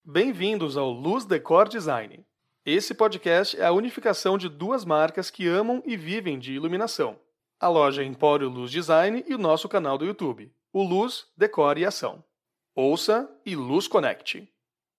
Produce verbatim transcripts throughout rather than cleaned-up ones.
Bem-vindos ao Luz Decor Design. Esse podcast é a unificação de duas marcas que amam e vivem de iluminação. A loja Empório Luz Design e o nosso canal do YouTube, o Luz, Decor e Ação. Ouça e Luz Connect.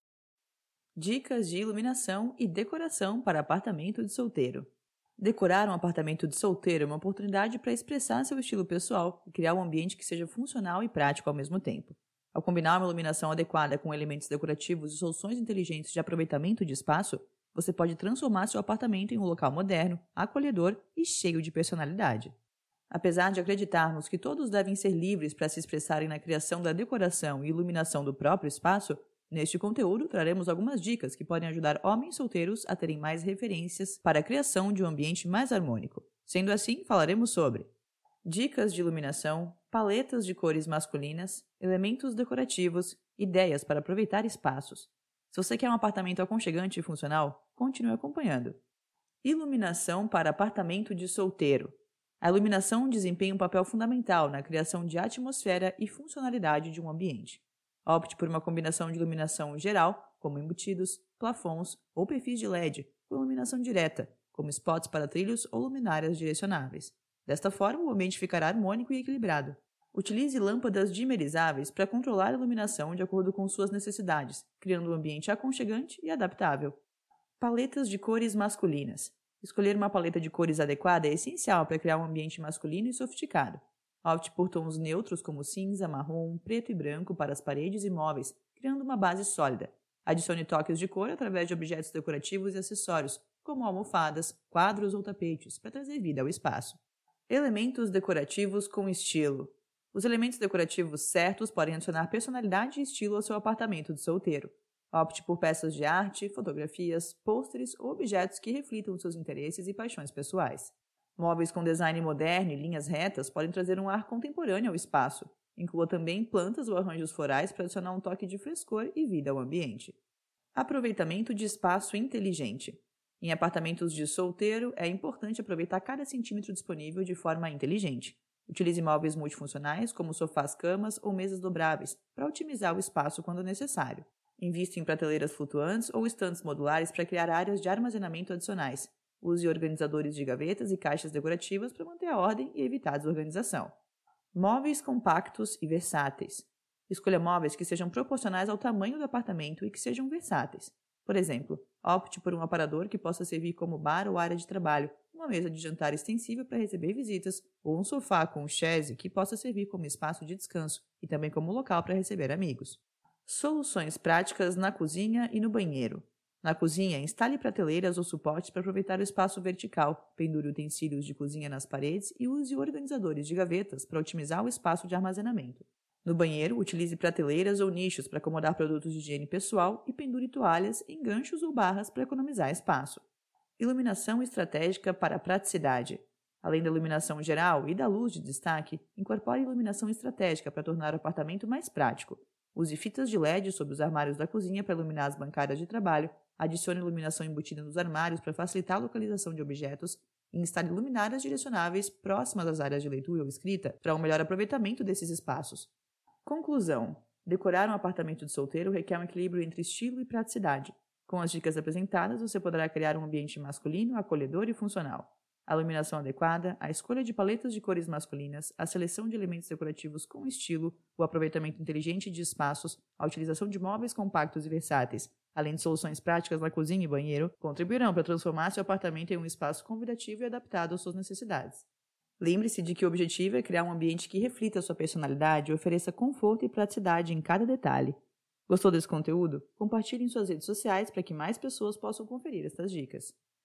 Dicas de iluminação e decoração para apartamento de solteiro. Decorar um apartamento de solteiro é uma oportunidade para expressar seu estilo pessoal e criar um ambiente que seja funcional e prático ao mesmo tempo. Ao combinar uma iluminação adequada com elementos decorativos e soluções inteligentes de aproveitamento de espaço, você pode transformar seu apartamento em um local moderno, acolhedor e cheio de personalidade. Apesar de acreditarmos que todos devem ser livres para se expressarem na criação da decoração e iluminação do próprio espaço, neste conteúdo traremos algumas dicas que podem ajudar homens solteiros a terem mais referências para a criação de um ambiente mais harmônico. Sendo assim, falaremos sobre dicas de iluminação, paletas de cores masculinas, elementos decorativos, ideias para aproveitar espaços. Se você quer um apartamento aconchegante e funcional, continue acompanhando. Iluminação para apartamento de solteiro. A iluminação desempenha um papel fundamental na criação de atmosfera e funcionalidade de um ambiente. Opte por uma combinação de iluminação geral, como embutidos, plafons ou perfis de L E D, com iluminação direta, como spots para trilhos ou luminárias direcionáveis. Desta forma, o ambiente ficará harmônico e equilibrado. Utilize lâmpadas dimerizáveis para controlar a iluminação de acordo com suas necessidades, criando um ambiente aconchegante e adaptável. Paletas de cores masculinas. Escolher uma paleta de cores adequada é essencial para criar um ambiente masculino e sofisticado. Opte por tons neutros como cinza, marrom, preto e branco para as paredes e móveis, criando uma base sólida. Adicione toques de cor através de objetos decorativos e acessórios, como almofadas, quadros ou tapetes, para trazer vida ao espaço. Elementos decorativos com estilo. Os elementos decorativos certos podem adicionar personalidade e estilo ao seu apartamento de solteiro. Opte por peças de arte, fotografias, pôsteres ou objetos que reflitam seus interesses e paixões pessoais. Móveis com design moderno e linhas retas podem trazer um ar contemporâneo ao espaço. Inclua também plantas ou arranjos florais para adicionar um toque de frescor e vida ao ambiente. Aproveitamento de espaço inteligente. Em apartamentos de solteiro, é importante aproveitar cada centímetro disponível de forma inteligente. Utilize móveis multifuncionais, como sofás, camas ou mesas dobráveis, para otimizar o espaço quando necessário. Invista em prateleiras flutuantes ou estantes modulares para criar áreas de armazenamento adicionais. Use organizadores de gavetas e caixas decorativas para manter a ordem e evitar a desorganização. Móveis compactos e versáteis. Escolha móveis que sejam proporcionais ao tamanho do apartamento e que sejam versáteis. Por exemplo, opte por um aparador que possa servir como bar ou área de trabalho, uma mesa de jantar extensível para receber visitas, ou um sofá com chaise que possa servir como espaço de descanso e também como local para receber amigos. Soluções práticas na cozinha e no banheiro. Na cozinha, instale prateleiras ou suportes para aproveitar o espaço vertical, pendure utensílios de cozinha nas paredes e use organizadores de gavetas para otimizar o espaço de armazenamento. No banheiro, utilize prateleiras ou nichos para acomodar produtos de higiene pessoal e pendure toalhas em ganchos ou barras para economizar espaço. Iluminação estratégica para praticidade. Além da iluminação geral e da luz de destaque, incorpore iluminação estratégica para tornar o apartamento mais prático. Use fitas de L E D sobre os armários da cozinha para iluminar as bancadas de trabalho, adicione iluminação embutida nos armários para facilitar a localização de objetos e instale luminárias direcionáveis próximas às áreas de leitura ou escrita para um melhor aproveitamento desses espaços. Conclusão. Decorar um apartamento de solteiro requer um equilíbrio entre estilo e praticidade. Com as dicas apresentadas, você poderá criar um ambiente masculino, acolhedor e funcional. A iluminação adequada, a escolha de paletas de cores masculinas, a seleção de elementos decorativos com estilo, o aproveitamento inteligente de espaços, a utilização de móveis compactos e versáteis, além de soluções práticas na cozinha e banheiro, contribuirão para transformar seu apartamento em um espaço convidativo e adaptado às suas necessidades. Lembre-se de que o objetivo é criar um ambiente que reflita a sua personalidade e ofereça conforto e praticidade em cada detalhe. Gostou desse conteúdo? Compartilhe em suas redes sociais para que mais pessoas possam conferir estas dicas.